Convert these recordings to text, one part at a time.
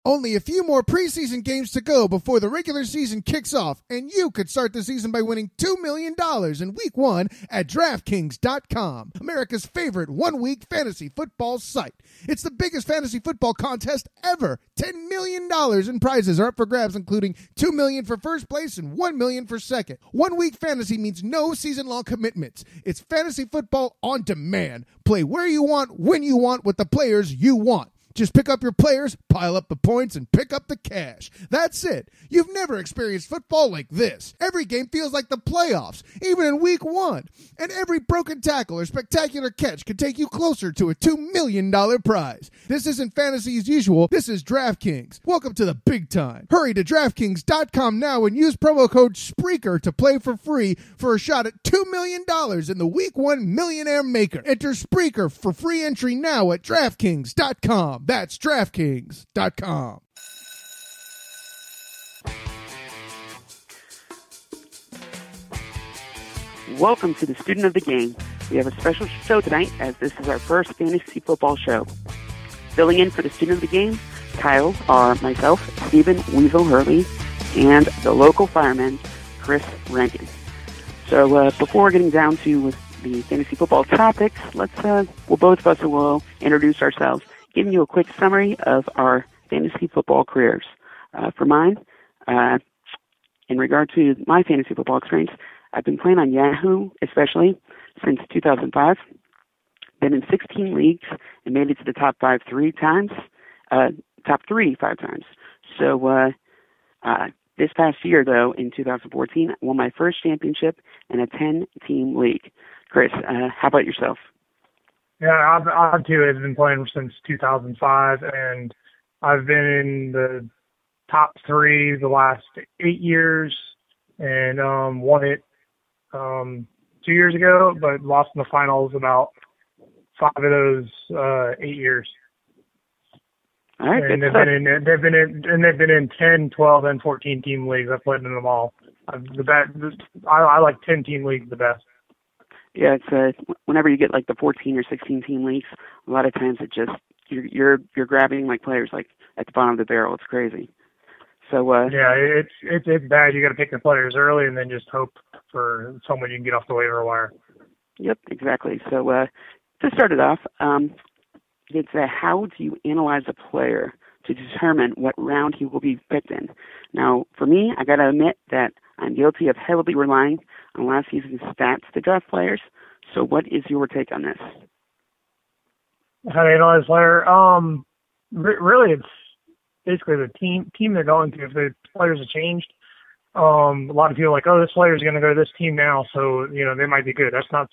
Only a few more preseason games to go before the regular season kicks off, and you could start the season by winning $2 million in Week 1 at DraftKings.com, America's favorite one-week fantasy football site. It's the biggest fantasy football contest ever. $10 million in prizes are up for grabs, including $2 million for first place and $1 million for second. One-week fantasy means no season-long commitments. It's fantasy football on demand. Play where you want, when you want, with the players you want. Just pick up your players, pile up the points, and pick up the cash. That's it. You've never experienced football like this. Every game feels like the playoffs, even in Week 1. And every broken tackle or spectacular catch could take you closer to a $2 million prize. This isn't fantasy as usual. This is DraftKings. Welcome to the big time. Hurry to DraftKings.com now and use promo code SPREAKER to play for free for a shot at $2 million in the Week 1 Millionaire Maker. Enter Spreaker for free entry now at DraftKings.com. That's DraftKings.com. Welcome to the Student of the Game. We have a special show tonight as this is our first fantasy football show. Filling in for the Student of the Game, Kyle, are myself, Stephen Weasel Hurley, and the local fireman, Chris Rankin. So before getting down to the fantasy football topics, both of us will introduce ourselves, giving you a quick summary of our fantasy football careers. For mine, in regard to my fantasy football experience, I've been playing on Yahoo, especially, since 2005. Been in 16 leagues and made it to the top three times. So this past year, though, in 2014, I won my first championship in a 10-team league. Chris, how about yourself? Yeah, I've too. I've been playing since 2005, and I've been in the top three the last 8 years, and won it 2 years ago, but lost in the finals about 5 of those 8 years. All right, and they've been in 10, 12, and 14 team leagues. I've played in them all. I like 10-team leagues the best. Yeah, it's whenever you get like the 14 or 16 team leagues, a lot of times it just you're grabbing like players like at the bottom of the barrel. It's crazy. So yeah, it's bad. You got to pick the players early and then just hope for someone you can get off the waiver wire. Yep, exactly. So to start it off, it's how do you analyze a player to determine what round he will be picked in? Now, for me, I got to admit that I'm guilty of heavily relying on last season's stats to draft players. So what is your take on this? How to analyze a player? Really, it's basically the team they're going to. If the players have changed, a lot of people are like, oh, this player is going to go to this team now, so they might be good. That's not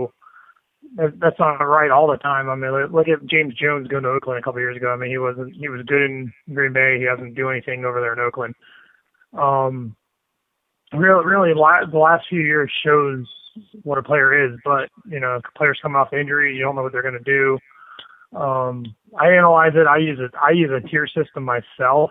right all the time. I mean, look at James Jones going to Oakland a couple of years ago. I mean, he was good in Green Bay. He doesn't do anything over there in Oakland. Really, the last few years shows what a player is, but players coming off injury, you don't know what they're going to do. I analyze it. I use a tier system myself,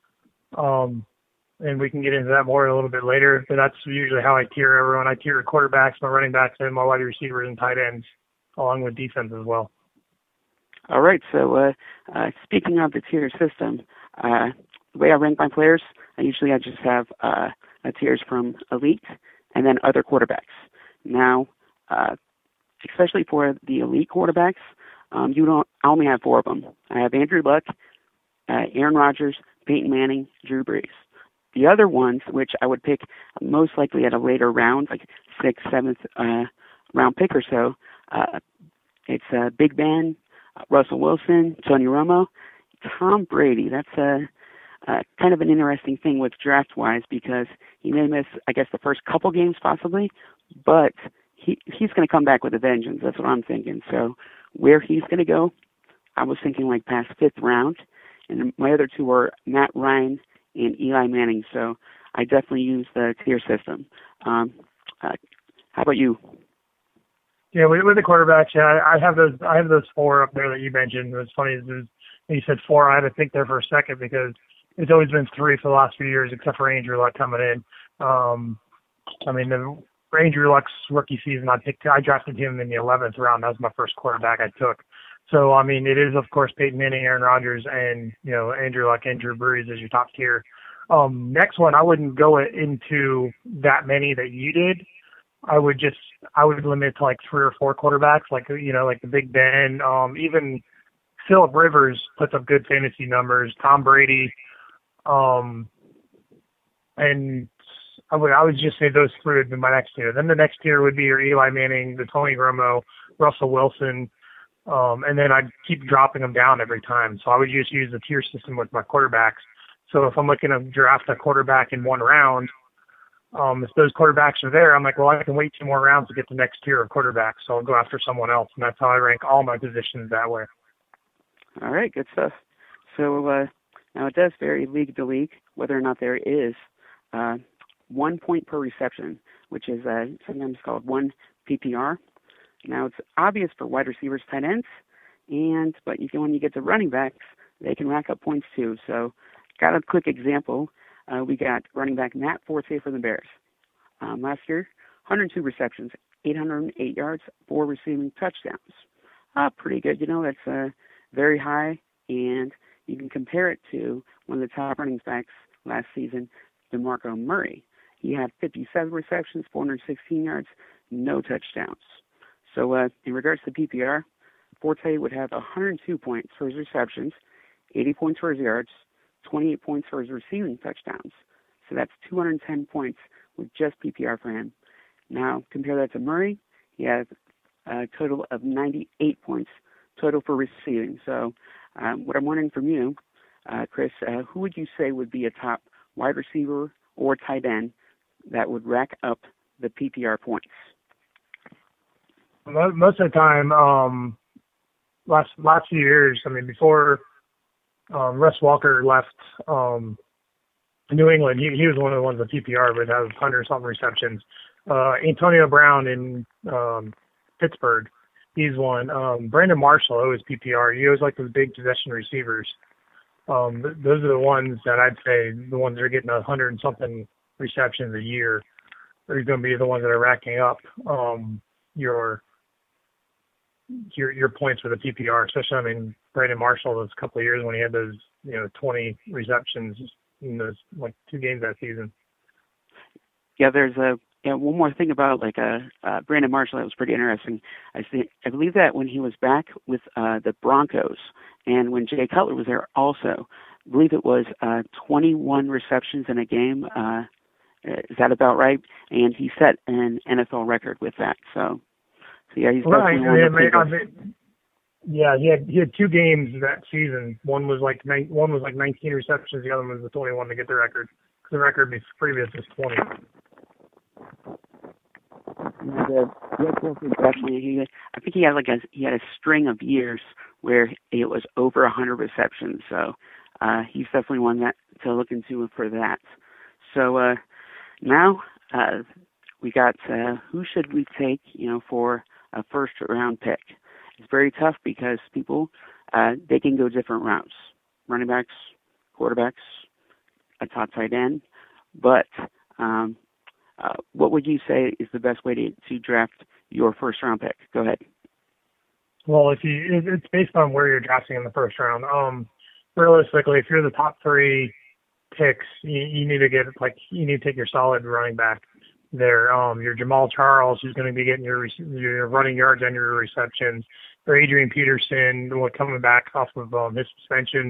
and we can get into that more a little bit later. But that's usually how I tier everyone. I tier quarterbacks, my running backs, and my wide receivers and tight ends, along with defense as well. All right. So speaking of the tier system, the way I rank my players, I just have tiers from elite and then other quarterbacks. Now, especially for the elite quarterbacks, I only have 4 of them. I have Andrew Luck, Aaron Rodgers, Peyton Manning, Drew Brees. The other ones, which I would pick most likely at a later round, like 6th, 7th round pick or so, it's Big Ben, Russell Wilson, Tony Romo, Tom Brady. That's kind of an interesting thing with draft-wise because he may miss, I guess, the first couple games possibly, but he's going to come back with a vengeance. That's what I'm thinking. So where he's going to go, I was thinking like past 5th round, and my other 2 were Matt Ryan and Eli Manning. So I definitely use the tier system. How about you? Yeah, with the quarterbacks, yeah, I have those 4 up there that you mentioned. It was funny when you said 4. I had to think there for a second because it's always been 3 for the last few years, except for Andrew Luck coming in. For Andrew Luck's rookie season, I drafted him in the 11th round. That was my first quarterback I took. So, I mean, it is, of course, Peyton Manning, Aaron Rodgers, and, Andrew Luck and Drew Brees as your top tier. Next one, I wouldn't go into that many that you did. I would limit it to like 3 or 4 quarterbacks, like the Big Ben. Even Phillip Rivers puts up good fantasy numbers. Tom Brady, and I would just say those 3 would be my next tier. Then the next tier would be your Eli Manning, the Tony Romo, Russell Wilson, and then I'd keep dropping them down every time. So I would just use the tier system with my quarterbacks. So if I'm looking to draft a quarterback in one round, if those quarterbacks are there, I'm like, well, I can wait 2 more rounds to get the next tier of quarterbacks, so I'll go after someone else, and that's how I rank all my positions that way. All right, good stuff. So now it does vary league to league whether or not there is 1 point per reception, which is sometimes called 1 PPR. Now it's obvious for wide receivers, tight ends, but when you get to running backs, they can rack up points too. So got a quick example. We got running back Matt Forte for the Bears. Last year, 102 receptions, 808 yards, 4 receiving touchdowns. Pretty good. That's very high, and you can compare it to one of the top running backs last season, DeMarco Murray. He had 57 receptions, 416 yards, no touchdowns. So in regards to PPR, Forte would have 102 points for his receptions, 80 points for his yards, 28 points for his receiving touchdowns. So that's 210 points with just PPR for him. Now, compare that to Murray. He has a total of 98 points total for receiving. So what I'm wondering from you, Chris, who would you say would be a top wide receiver or tight end that would rack up the PPR points? Most of the time, last few years, before Russ Walker left New England, he was one of the ones with PPR would have 100-something receptions. Antonio Brown in Pittsburgh, he's one. Brandon Marshall, always PPR. He always like those big possession receivers. Those are the ones that I'd say the ones that are getting 100-something receptions a year are going to be the ones that are racking up your points for the PPR, especially, Brandon Marshall, those couple of years when he had those, 20 receptions in those, 2 games that season. Yeah, there's one more thing about, Brandon Marshall that was pretty interesting. I believe that when he was back with the Broncos and when Jay Cutler was there also, I believe it was 21 receptions in a game. Is that about right? And he set an NFL record with that, so yeah, he's right. Definitely he had 2 games that season. One was like 19 receptions. The other one was the 21 to get the record. The record previous is 20. Definitely, I think he had a string of years where it was over 100 receptions. So he's definitely one that to look into for that. So now we got who should we take? For a first round pick. It's very tough because people, they can go different routes. Running backs, quarterbacks, a top tight end. But what would you say is the best way to draft your first round pick? Go ahead. Well, it's based on where you're drafting in the first round. Realistically, if you're the top 3 picks, you need to take your solid running back there. Your Jamal Charles, who's going to be getting your running yards and your receptions, or Adrian Peterson, coming back off of his suspension.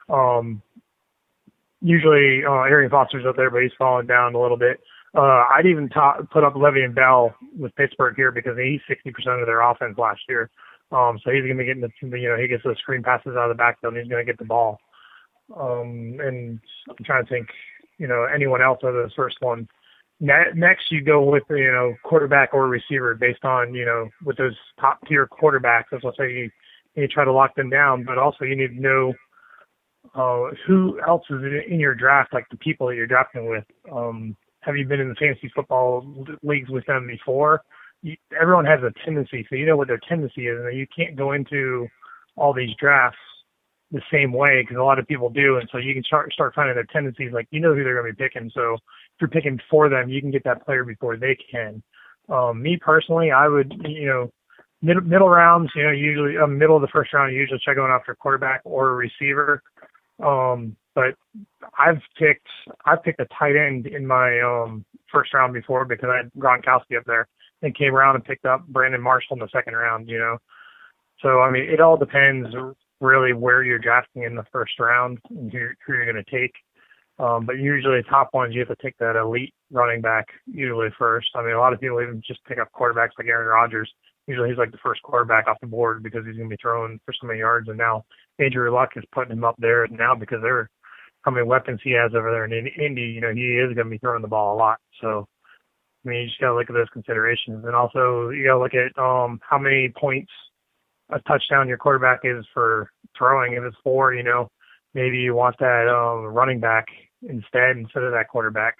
Usually Arian Foster's up there, but he's fallen down a little bit. I'd even put up Le'Veon Bell with Pittsburgh here because he's 60% of their offense last year. So he's going to be getting he gets those screen passes out of the backfield and he's going to get the ball. And I'm trying to think, anyone else of those first ones. Next, you go with, quarterback or receiver based on, with those top tier quarterbacks. That's what I say you try to lock them down, but also you need to know who else is in your draft, like the people that you're drafting with. Have you been in the fantasy football leagues with them before? Everyone has a tendency, so you know what their tendency is, and you can't go into all these drafts the same way because a lot of people do, and so you can start finding their tendencies. Like, who they're going to be picking, so if you're picking for them, you can get that player before they can. Me personally, I would, middle rounds, usually middle of the first round, you usually try going after a quarterback or a receiver. But I've picked a tight end in my first round before because I had Gronkowski up there and came around and picked up Brandon Marshall in the second round, So, I mean, it all depends really where you're drafting in the first round and who you're going to take. But usually top ones, you have to take that elite running back usually first. I mean, a lot of people even just pick up quarterbacks like Aaron Rodgers. Usually he's like the first quarterback off the board because he's going to be throwing for so many yards. And now Andrew Luck is putting him up there now because they're how many weapons he has over there in Indy. He is going to be throwing the ball a lot. So, I mean, you just got to look at those considerations. And also you got to look at how many points a touchdown your quarterback is for throwing. If it's 4, maybe you want that running back instead of that quarterback.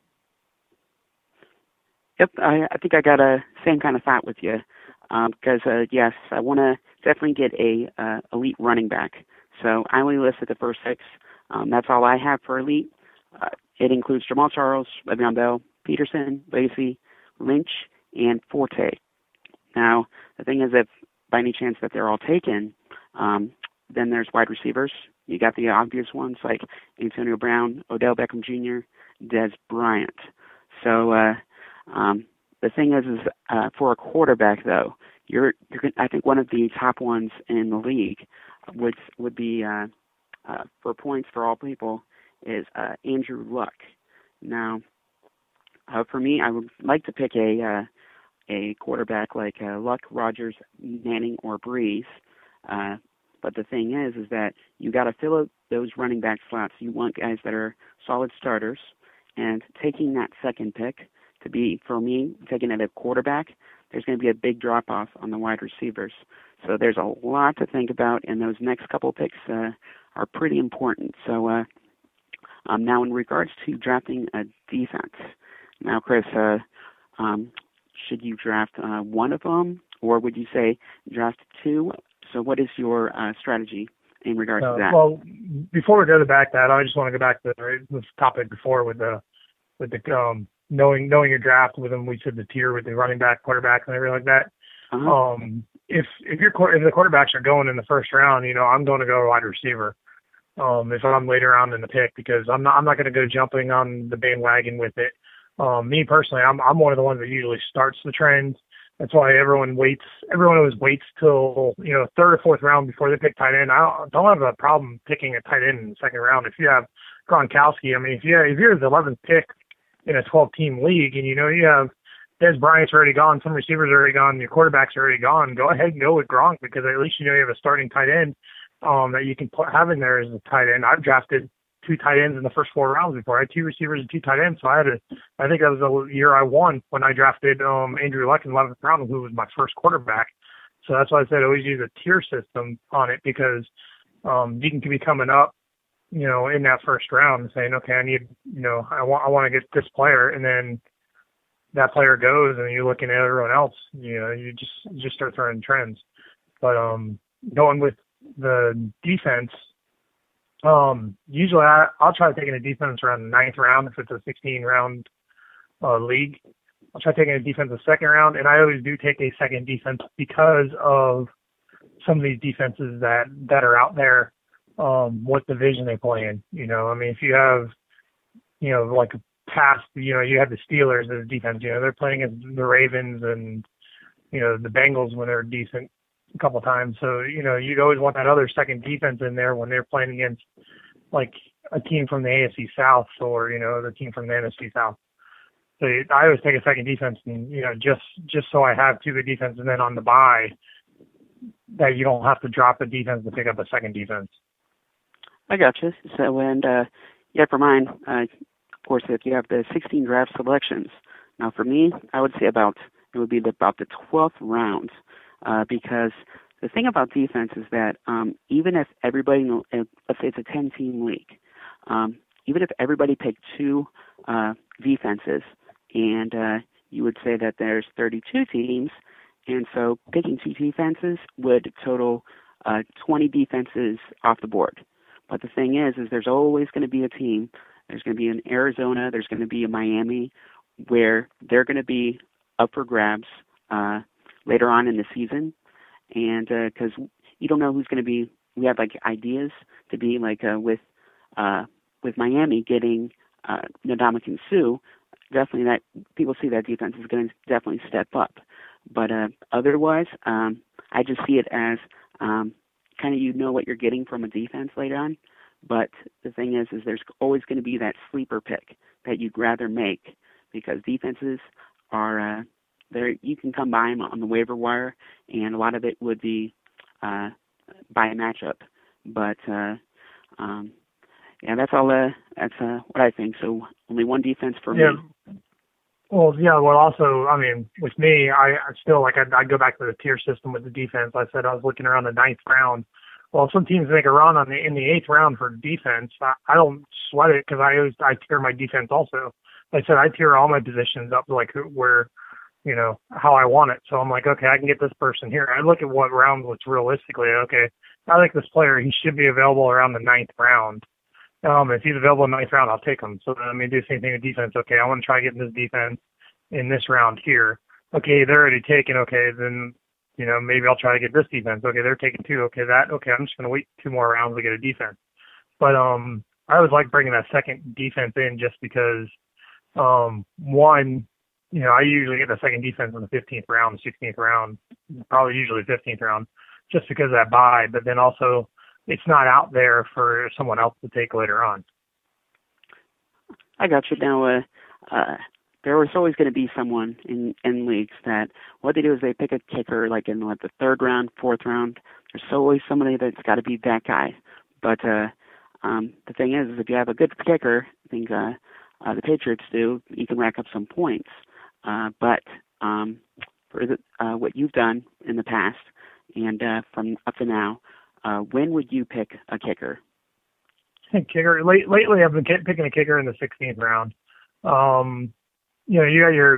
Yep, I think I got a same kind of thought with you because, yes, I want to definitely get a elite running back. So I only listed the first 6. That's all I have for elite. It includes Jamal Charles, Le'Veon Bell, Peterson, Lacy, Lynch, and Forte. Now, the thing is, if by any chance that they're all taken, then there's wide receivers. You got the obvious ones like Antonio Brown, Odell Beckham Jr., Dez Bryant. So the thing is for a quarterback though, I think one of the top ones in the league would be for points for all people is Andrew Luck. Now, for me, I would like to pick a quarterback like Luck, Rodgers, Manning, or Breeze. But the thing is that you got to fill out those running back slots. You want guys that are solid starters, and taking that second pick to be, for me, taking it at quarterback, there's going to be a big drop-off on the wide receivers. So there's a lot to think about, and those next couple picks are pretty important. So now in regards to drafting a defense, now, Chris, should you draft one of them, or would you say draft 2? So what is your strategy in regards to that? Well, before we go to that, I just want to go back to this topic before with the knowing your draft with them. We said the tier with the running back, quarterback, and everything like that. Uh-huh. If the quarterbacks are going in the first round, I'm going to go wide receiver. If I'm later on in the pick, because I'm not going to go jumping on the bandwagon with it. Me personally, I'm one of the ones that usually starts the trend. That's why everyone always waits till, third or fourth round before they pick tight end. I don't have a problem picking a tight end in the second round. If you have Gronkowski, I mean, if you're the 11th pick in a 12-team league and you have Dez Bryant's already gone, some receivers are already gone, your quarterback's already gone, go ahead and go with Gronk because at least you have a starting tight end that you can have in there as a tight end. I've drafted 2 tight ends in the first 4 rounds before. I had 2 receivers and 2 tight ends. So I think that was the year I won when I drafted Andrew Luck in the 11th round, who was my first quarterback. So that's why I said always use a tier system on it because you can be coming up, in that first round and saying, okay, I need, I want to get this player, and then that player goes, and you're looking at everyone else. You just start throwing trends. But going with the defense. Usually I'll try taking a defense around the 9th round if it's a 16-round league. I'll try taking a defense the second round, and I always do take a second defense because of some of these defenses that are out there, what division they play in. I mean, if you have, like past, you have the Steelers as a defense, they're playing against the Ravens and, the Bengals when they're decent a couple of times. So, you'd always want that other second defense in there when they're playing against like a team from the AFC South or, the team from the NFC South. So I always take a second defense and, just so I have 2 good defenses, and then on the bye that you don't have to drop a defense to pick up a second defense. I got you. So, and for mine, of course, if you have the 16 draft selections. Now for me, I would say it would be about the 12th round. Because the thing about defense is that even if everybody, let's say it's a 10-team league, even if everybody picked 2 defenses, and you would say that there's 32 teams, and so picking 2 defenses would total 20 defenses off the board. But the thing is there's always going to be a team. There's going to be an Arizona. There's going to be a Miami, where they're going to be up for grabs. later on in the season, and because you don't know who's going to be. We have like ideas to be like with Miami getting Ndamukong Suh. Definitely, that people see that defense is going to definitely step up. But otherwise, I just see it as kind of what you're getting from a defense later on. But the thing is there's always going to be that sleeper pick that you'd rather make, because defenses are there. You can come by them on the waiver wire, and a lot of it would be by a matchup. But yeah, that's all. That's what I think. So only one defense for me. Well, yeah. Well, also, I mean, with me, I still like I go back to the tier system with the defense. I said I was looking around the 9th round. Well, some teams make a run in the 8th round for defense. I don't sweat it, because I tier my defense also. Like I said, I tier all my positions up to like where, how I want it. So I'm like, okay, I can get this person here. I look at what round was realistically. Okay, I like this player. He should be available around the 9th round. If he's available in the 9th round, I'll take him. So then I'm going to do the same thing with defense. Okay, I want to try getting this defense in this round here. Okay, they're already taken. Okay, then, maybe I'll try to get this defense. Okay, they're taking 2. Okay, I'm just going to wait 2 more rounds to get a defense. But I always like bringing that second defense in, just because, one, I usually get the second defense in the 15th round, 16th round, probably usually 15th round, just because of that buy. But then also, it's not out there for someone else to take later on. I got you. Now, there was always going to be someone in leagues that what they do is they pick a kicker like in the 3rd round, 4th round. There's always somebody that's got to be that guy. But the thing is if you have a good kicker, I think the Patriots do, you can rack up some points. But for what you've done in the past and from up to now, when would you pick a kicker? Kicker. Lately, I've been picking a kicker in the 16th round. You got your,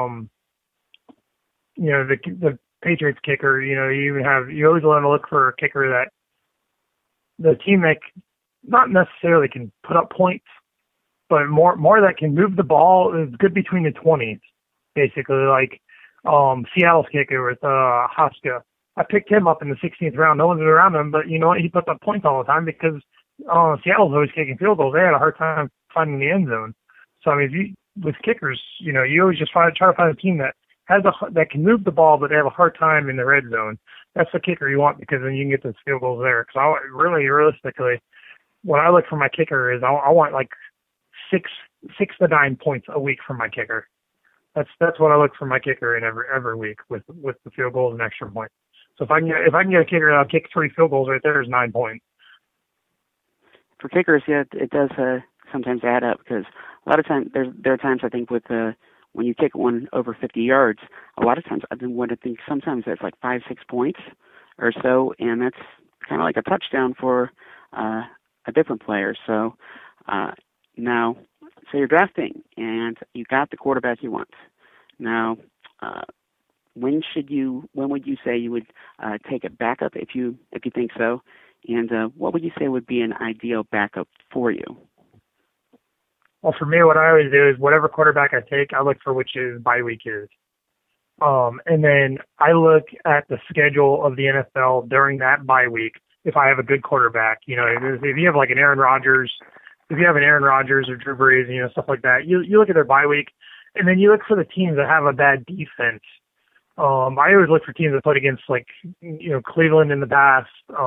the Patriots kicker. You always want to look for a kicker that the team that not necessarily can put up points, but more that can move the ball, is good between the 20s. Basically, like Seattle's kicker with Haska. I picked him up in the 16th round. No one's around him, but you know what? He puts up points all the time because Seattle's always kicking field goals. They had a hard time finding the end zone. So, I mean, with kickers, you always just try to find a team that that can move the ball, but they have a hard time in the red zone. That's the kicker you want, because then you can get those field goals there. Because realistically, what I look for my kicker is I want like 6 to 9 points a week from my kicker. That's what I look for my kicker in every week with the field goals and extra points. So if I can get a kicker that'll kick 3 field goals, right there's 9 points. For kickers, yeah, it does sometimes add up, because a lot of times there are times I think with when you kick one over 50 yards, a lot of times I think sometimes that's like 5-6 points or so, and that's kind of like a touchdown for a different player. So now, say you're drafting and you got the quarterback you want. Now, when would you say you would take a backup if you think so? And what would you say would be an ideal backup for you? Well, for me, what I always do is whatever quarterback I take, I look for which his bye week is. And then I look at the schedule of the NFL during that bye week. If I have a good quarterback, if you have like an Aaron Rodgers, or Drew Brees, stuff like that, you look at their bye week, and then you look for the teams that have a bad defense. I always look for teams that played against Cleveland in the past,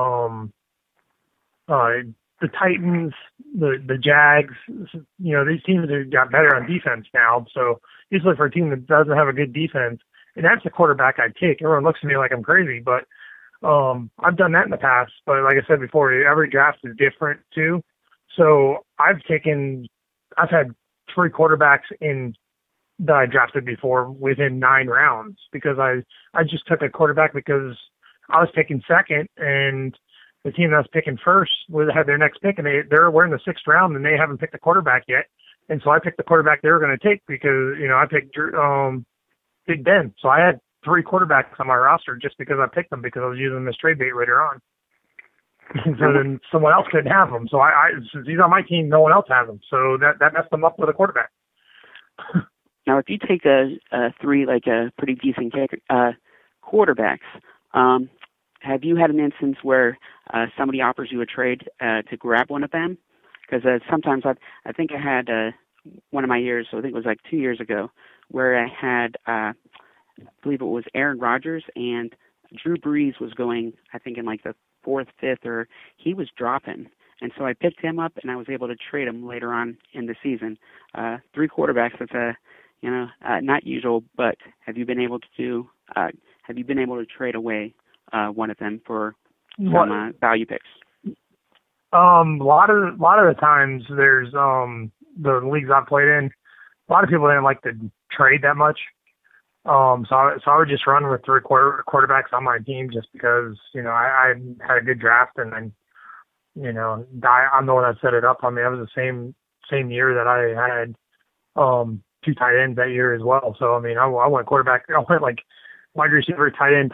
the Titans, the Jags, these teams have got better on defense now. So you just look for a team that doesn't have a good defense, and that's the quarterback I'd take. Everyone looks at me like I'm crazy, but I've done that in the past. But like I said before, every draft is different too. So I've had 3 quarterbacks that I drafted before within 9 rounds, because I just took a quarterback because I was picking second, and the team that was picking first had their next pick, and we're in the 6th round, and they haven't picked a quarterback yet. And so I picked the quarterback they were going to take because, I picked Big Ben. So I had 3 quarterbacks on my roster just because I picked them, because I was using them as trade bait later on. And so then someone else couldn't have them. So since he's on my team, no one else has them. So that messed them up with a quarterback. Now, if you take a 3, like a pretty decent quarterbacks. Have you had an instance where somebody offers you a trade to grab one of them? Because sometimes I think I had one of my years, so I think it was like 2 years ago, where I had, I believe it was Aaron Rodgers, and Drew Brees was going, I think, in like the fourth, fifth, or he was dropping. And so I picked him up, and I was able to trade him later on in the season. 3 quarterbacks, that's not usual, but have you been able to trade away one of them for some value picks? A lot of the times there's the leagues I've played in, a lot of people didn't like to trade that much. So I would just run with 3 quarterbacks on my team just because, I had a good draft, and then, I'm the one that set it up. I mean, it was the same year that I had 2 tight ends that year as well. So, I mean, I went quarterback. I went like wide receiver, tight end,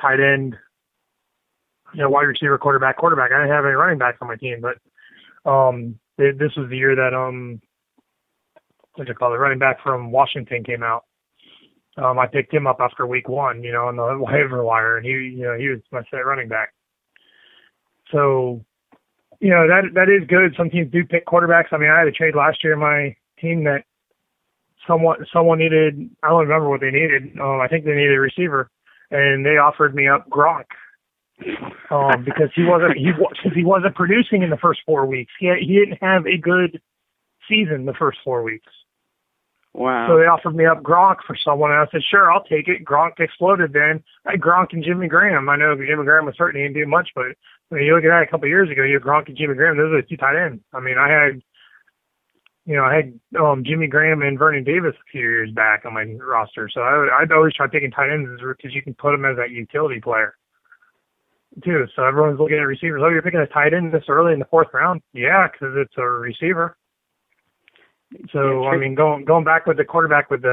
wide receiver, quarterback. I didn't have any running backs on my team, but this was the year that the running back from Washington came out. I picked him up after week 1, on the waiver wire, and he was my set running back. So, that is good. Some teams do pick quarterbacks. I mean, I had a trade last year in my team that someone needed. I don't remember what they needed. I think they needed a receiver, and they offered me up Gronk because he wasn't producing in the first 4 weeks. He didn't have a good season the first 4 weeks. Wow. So they offered me up Gronk for someone, and I said, sure, I'll take it. Gronk exploded then. I had Gronk and Jimmy Graham. I know Jimmy Graham was certainly didn't do much, but when you look at that a couple of years ago, you had Gronk and Jimmy Graham. Those are the 2 tight ends. I mean, I had Jimmy Graham and Vernon Davis a few years back on my roster. So I'd always try picking tight ends because you can put them as that utility player too. So everyone's looking at receivers. Oh, you're picking a tight end this early in the 4th round? Yeah, because it's a receiver. So, I mean, going back with the quarterback you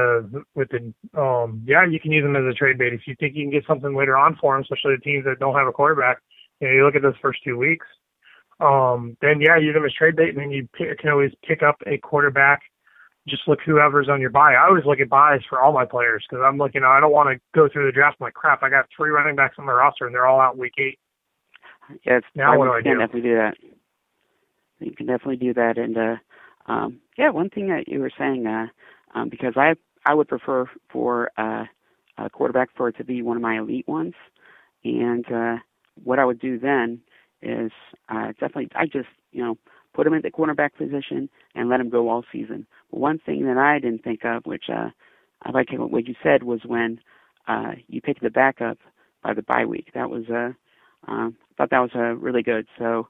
can use them as a trade bait. If you think you can get something later on for them, especially the teams that don't have a quarterback, you look at those first 2 weeks, then, use them as trade bait, and then you can always pick up a quarterback. Just look whoever's on your buy. I always look at buys for all my players because I'm looking, I don't want to go through the draft. I'm like, crap, I got 3 running backs on my roster, and they're all out week 8. Yeah, now what do I do? Definitely do that. You can definitely do that, and one thing that you were saying, because I would prefer for a quarterback for it to be one of my elite ones, and what I would do then is definitely I just put him in the cornerback position and let him go all season. But one thing that I didn't think of, which I like what you said, was when you pick the backup by the bye week. That was I thought that was really good. So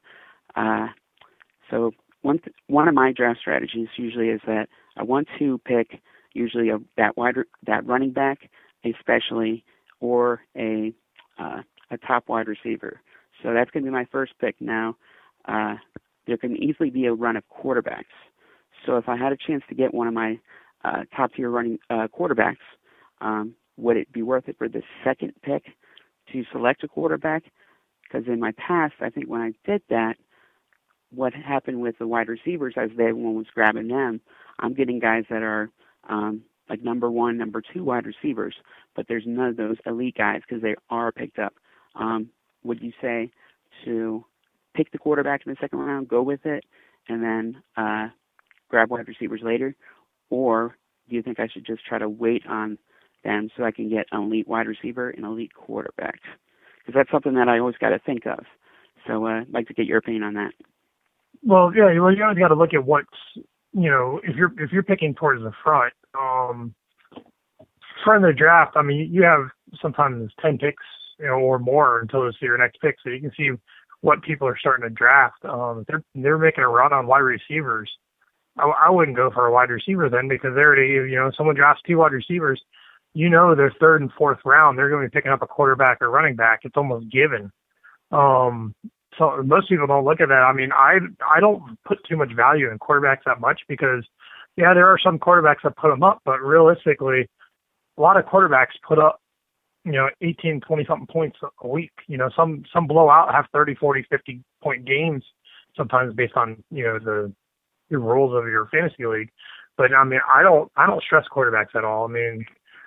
one of my draft strategies usually is that I want to pick usually that running back, especially, or a top wide receiver. So that's going to be my first pick. Now, there can easily be a run of quarterbacks. So if I had a chance to get one of my top tier running quarterbacks, would it be worth it for the second pick to select a quarterback? Because in my past, I think when I did that, what happened with the wide receivers as everyone was grabbing them, I'm getting guys that are like number 1, number 2 wide receivers, but there's none of those elite guys because they are picked up. Would you say to pick the quarterback in the second round, go with it, and then grab wide receivers later? Or do you think I should just try to wait on them so I can get an elite wide receiver and elite quarterback? Because that's something that I always got to think of. So I'd like to get your opinion on that. Well, yeah, you always got to look at what's, if you're picking towards the front, front of the draft, I mean, you have sometimes 10 picks, or more until it's your next pick. So you can see what people are starting to draft. They're making a run on wide receivers. I wouldn't go for a wide receiver then because they're already, someone drafts 2 wide receivers, their 3rd and 4th round, they're going to be picking up a quarterback or running back. It's almost given. So most people don't look at that. I mean, I don't put too much value in quarterbacks that much because, there are some quarterbacks that put them up, but realistically, a lot of quarterbacks put up, 18, 20-something points a week. Some blow out, have 30, 40, 50-point games sometimes based on, the rules of your fantasy league. But, I mean, I don't stress quarterbacks at all. I mean,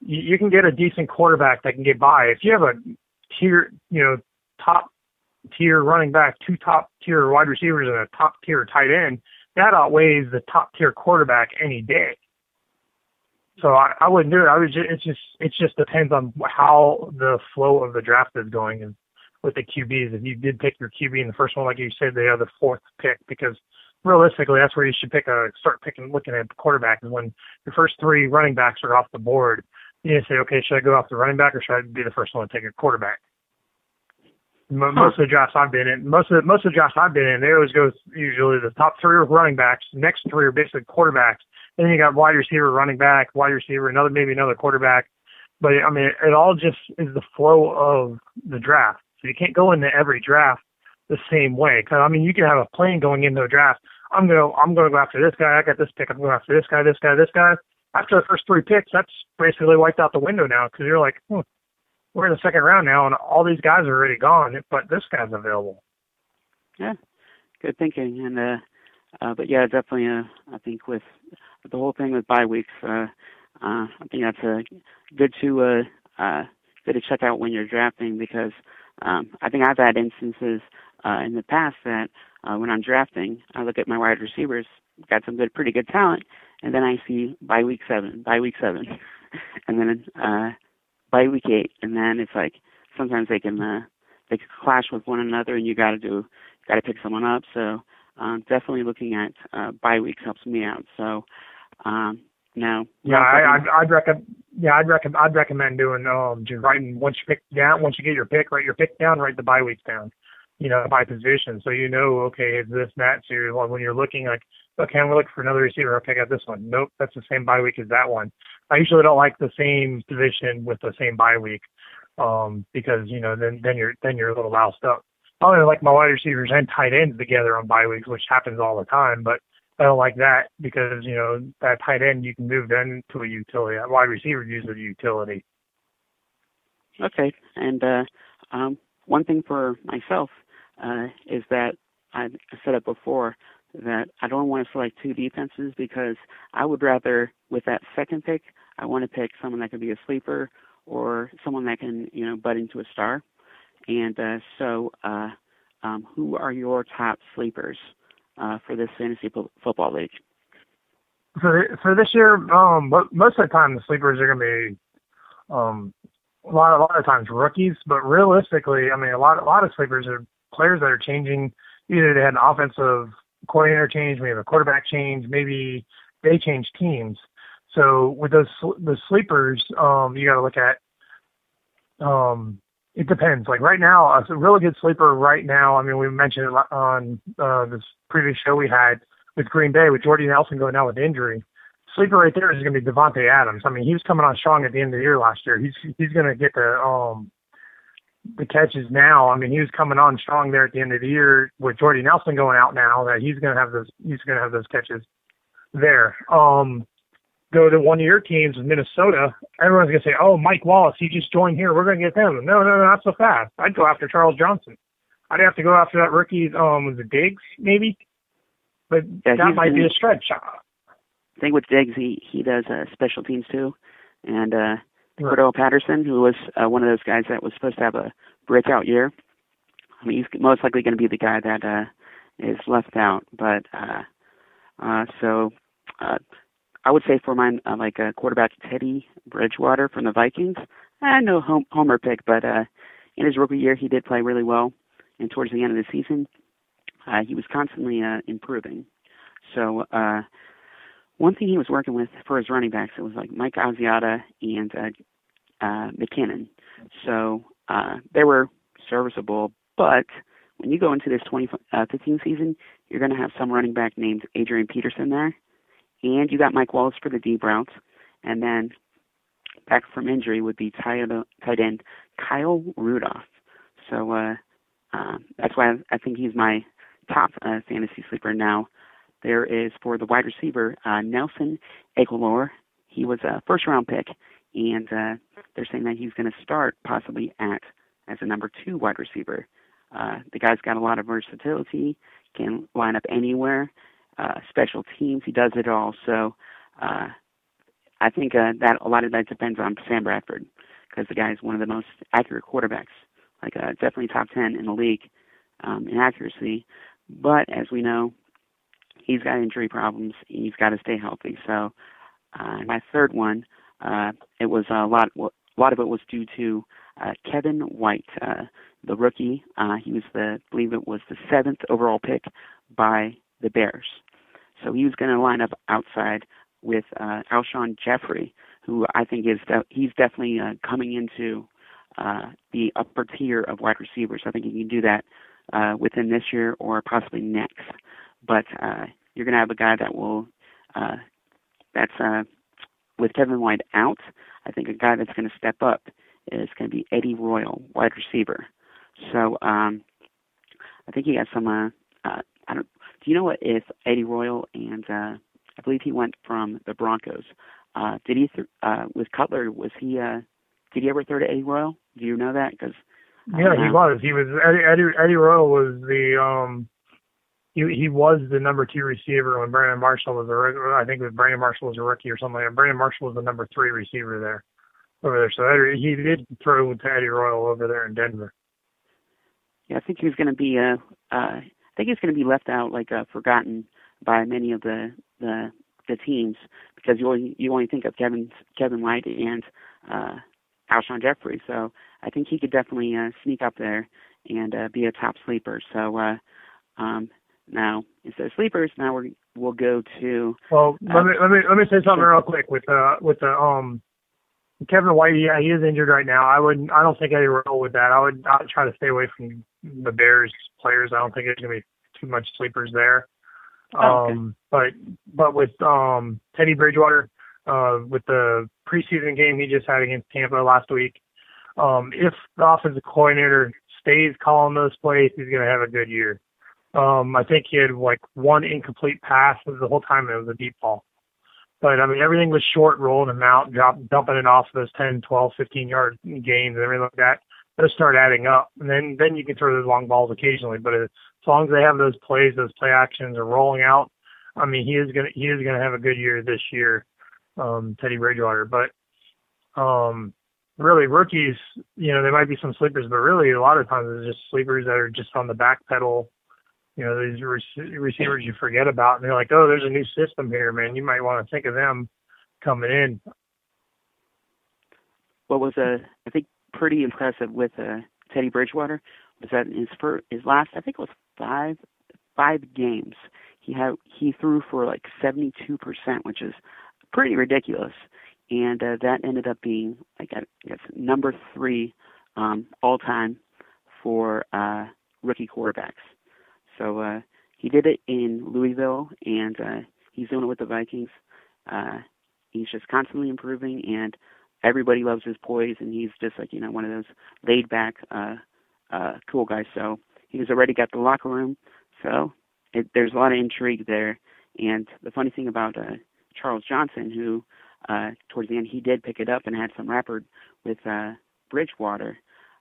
you can get a decent quarterback that can get by. If you have a tier, top tier running back, 2 top tier wide receivers, and a top tier tight end, that outweighs the top tier quarterback any day. So I wouldn't do it. It just depends on how the flow of the draft is going and with the QBs. If you did pick your QB in the first one, like you said, they are the 4th pick, because realistically, that's where you should looking at the quarterback. And when your first 3 running backs are off the board, you need to say, okay, should I go off the running back or should I be the first one to take a quarterback? Most of the drafts I've been in, they always go usually the top 3 are running backs, the next 3 are basically quarterbacks. And then you got wide receiver, running back, wide receiver, maybe another quarterback. But I mean, it all just is the flow of the draft. So you can't go into every draft the same way. Because I mean, you can have a plan going into a draft. I'm gonna go after this guy. I got this pick. I'm going after this guy, this guy, this guy. After the first 3 picks, that's basically wiped out the window now, because you're like, we're in the second round now, and all these guys are already gone, but this guy's available. Yeah, good thinking. And but yeah, definitely. I think with the whole thing with bye weeks, I think that's good to check out when you're drafting, because I think I've had instances in the past that when I'm drafting, I look at my wide receivers, got some pretty good talent, and then I see bye week 7, and then bye week 8, and then it's like sometimes they can clash with one another, and you got to pick someone up. So definitely looking at bye weeks helps me out. So now, I'd recommend doing just writing once you get your pick, write your pick down, write the bye weeks down, by position, so okay, it's this and that. So when you're looking, like, okay, I'm looking for another receiver, okay, I got this one. Nope, that's the same bye week as that one. I usually don't like the same position with the same bye week, because then you're a little loused up. I only like my wide receivers and tight ends together on bye weeks, which happens all the time, but I don't like that because, that tight end, you can move then to a utility. That wide receiver uses a utility. Okay. And one thing for myself is that I said it before, that I don't want to select 2 defenses, because I would rather, with that second pick, I want to pick someone that could be a sleeper or someone that can, butt into a star. And so who are your top sleepers for this fantasy football league? For this year, most of the time the sleepers are going to be a lot of times rookies, but realistically, I mean, a lot of sleepers are players that are changing. Either they had an offensive coordinator change, maybe a quarterback change, maybe they changed teams. So with the sleepers, you got to look at. It depends. Like right now, a really good sleeper right now, I mean, we mentioned it on this previous show we had with Green Bay, with Jordy Nelson going out with injury. Sleeper right there is going to be Devontae Adams. I mean, he was coming on strong at the end of the year last year. He's going to get the catches now. I mean, he was coming on strong there at the end of the year with Jordy Nelson going out now, that he's going to have those catches there. Go to one of your teams with Minnesota, everyone's going to say, oh, Mike Wallace, he just joined here, we're going to get them. No, not so fast. I'd go after Charles Johnson. I'd have to go after that rookie, was it Diggs, maybe? But yeah, that might be a stretch. I think with Diggs, he does special teams too. And Cordell Patterson, who was one of those guys that was supposed to have a breakout year, I mean, he's most likely going to be the guy that is left out. But I would say for mine, like quarterback Teddy Bridgewater from the Vikings. No homer pick, but in his rookie year, he did play really well. And towards the end of the season, he was constantly improving. So one thing he was working with for his running backs, it was like Mike Asiata and McKinnon. So they were serviceable, but when you go into this 2015 season, you're going to have some running back named Adrian Peterson there. And you got Mike Wallace for the deep routes. And then back from injury would be tight end Kyle Rudolph. So that's why I think he's my top fantasy sleeper now. There is for the wide receiver, Nelson Aguilar. He was a first-round pick, and they're saying that he's going to start possibly as a number 2 wide receiver. The guy's got a lot of versatility, can line up anywhere. Special teams, he does it all. So I think that a lot of that depends on Sam Bradford, because the guy is one of the most accurate quarterbacks, like definitely top 10 in the league in accuracy. But as we know, he's got injury problems. He's got to stay healthy. So my third one, it was a lot of it was due to Kevin White, the rookie. He was I believe it was the 7th overall pick by the Bears. So he was going to line up outside with Alshon Jeffrey, who I think he's definitely coming into the upper tier of wide receivers. I think he can do that within this year or possibly next. But you're going to have a guy that will with Kevin White out. I think a guy that's going to step up is going to be Eddie Royal, wide receiver. So I think he has some. Do you know what if Eddie Royal and I believe he went from the Broncos? Did he with Cutler? Was he? Did he ever throw to Eddie Royal? Do you know that? Because yeah, he was. He was Eddie Royal was the he was the number 2 receiver when Brandon Marshall was I think Brandon Marshall was a rookie or something like that. Brandon Marshall was the number 3 receiver over there. So he did throw to Eddie Royal over there in Denver. Yeah, I think he was going to be I think he's going to be left out, like forgotten by many of the teams, because you only think of Kevin White and Alshon Jeffrey. So I think he could definitely sneak up there and be a top sleeper. So now instead of sleepers, now we'll go to. Well, let me say something real quick with the Kevin White. Yeah, he is injured right now. I don't think Eddie Royal with that. I'd try to stay away from the Bears players. I don't think there's going to be too much sleepers there. Okay. But with Teddy Bridgewater, with the preseason game he just had against Tampa last week, if the offensive coordinator stays calling those plays, he's going to have a good year. I think he had like one incomplete pass the whole time. It was a deep ball. But, I mean, everything was short, rolling him out, dumping it off those 10, 12, 15-yard gains and everything like that. Those start adding up. And then you can throw those long balls occasionally. But as long as they have those plays, those play actions are rolling out, I mean, he is gonna have a good year this year, Teddy Bridgewater. But really, rookies, there might be some sleepers, but really a lot of times it's just sleepers that are just on the back pedal. These receivers you forget about, and they're like, oh, there's a new system here, man. You might want to think of them coming in. What was I think pretty impressive with Teddy Bridgewater was that in his last, I think it was five games, he threw for like 72%, which is pretty ridiculous, and that ended up being like I guess number 3 all time for rookie quarterbacks. So he did it in Louisville, and he's doing it with the Vikings. He's just constantly improving, and everybody loves his poise, and he's just like, one of those laid-back, cool guys. So he's already got the locker room. So there's a lot of intrigue there. And the funny thing about Charles Johnson, who towards the end he did pick it up and had some rapport with Bridgewater,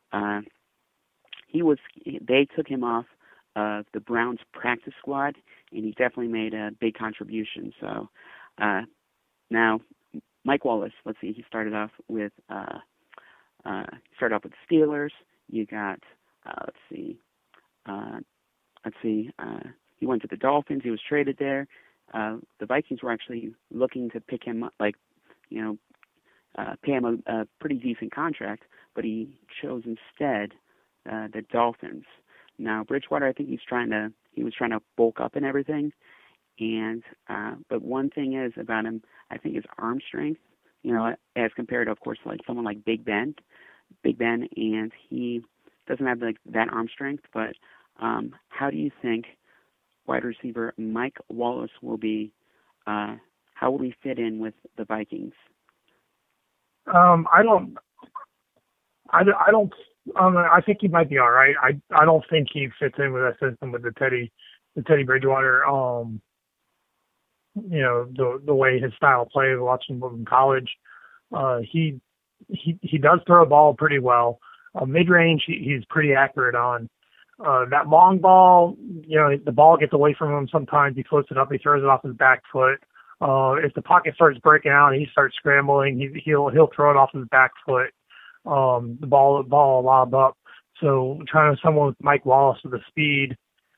they took him off of the Browns practice squad, and he definitely made a big contribution. So now Mike Wallace, let's see, he started off with the Steelers. You got he went to the Dolphins. He was traded there. The Vikings were actually looking to pick him up, pay him a pretty decent contract, but he chose instead the Dolphins. Now Bridgewater, I think he was trying to bulk up and everything, and but one thing is about him, I think his arm strength, as compared to, of course, like someone like Big Ben, and he doesn't have like that arm strength. But how do you think wide receiver Mike Wallace will be? How will he fit in with the Vikings? I think he might be all right. I don't think he fits in with that system with the Teddy Bridgewater. The way his style plays, watching him in college, he does throw a ball pretty well. Mid range, he's pretty accurate on. That long ball, the ball gets away from him sometimes. He floats it up, he throws it off his back foot. If the pocket starts breaking out and he starts scrambling, he'll throw it off his back foot. The ball will lob up. So trying to someone with Mike Wallace with the speed,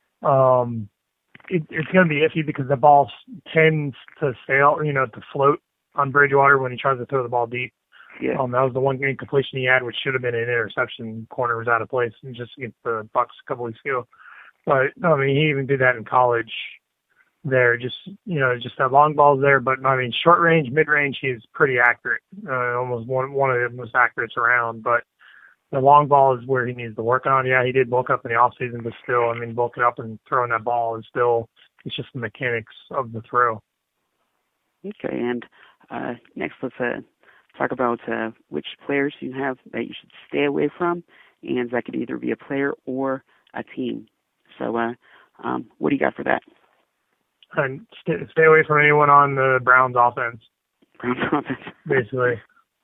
it's going to be iffy because the ball tends to sail, to float on Bridgewater when he tries to throw the ball deep. Yeah. That was the one incompletion he had, which should have been an interception. Corner was out of place, and just against the Bucks a couple weeks ago. But I mean, he even did that in college. There, just that long balls there. But I mean, short range, mid range, he's pretty accurate. Almost one of the most accurate around. But the long ball is where he needs to work on. Yeah, he did bulk up in the off season, but still, I mean, bulking up and throwing that ball is still, it's just the mechanics of the throw. Okay, and next let's talk about which players you have that you should stay away from, and that could either be a player or a team. So what do you got for that? And stay away from anyone on the Browns offense. Browns offense. Basically.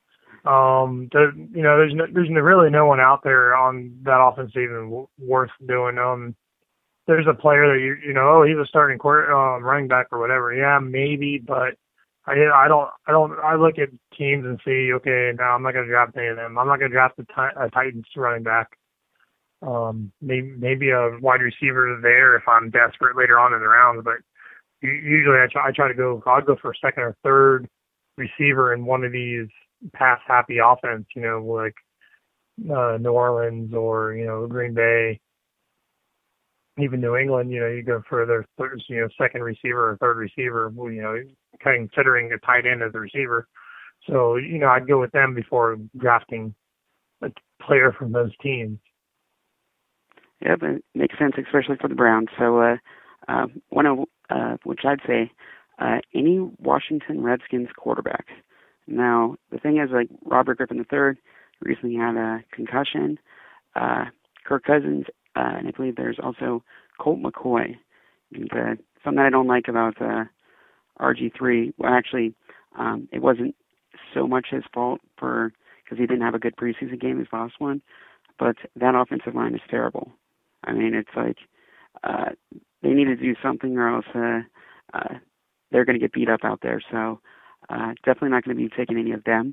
There's really no one out there on that offense even worth doing. There's a player that he's a starting running back or whatever. Yeah, maybe, but I look at teams and see, okay, now I'm not going to draft any of them. I'm not going to draft a Titans running back. Maybe a wide receiver there if I'm desperate later on in the rounds, but usually I'll go for a second or third receiver in one of these pass happy offense, like New Orleans or, Green Bay, even New England, you go for their second receiver or third receiver, considering a tight end as a receiver. So, I'd go with them before drafting a player from those teams. Yeah, but it makes sense, especially for the Browns. So, which I'd say, any Washington Redskins quarterback. Now, the thing is, like, Robert Griffin III recently had a concussion. Kirk Cousins, and I believe there's also Colt McCoy. And, something I don't like about RG3, well, actually, it wasn't so much his fault because he didn't have a good preseason game, his last one, but that offensive line is terrible. I mean, it's like they need to do something or else they're going to get beat up out there. So definitely not going to be taking any of them.